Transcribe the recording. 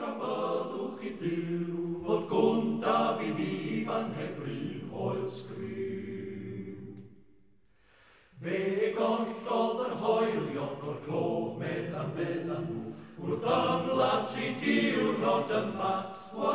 tra byddwch chi byw, fod gwn Dafydd ifan heb bryd oel sgriw. Fe gollodd yr hoelion o'r clomedd a meddan nhw, wrth ymladd 3 diwrnod y mat,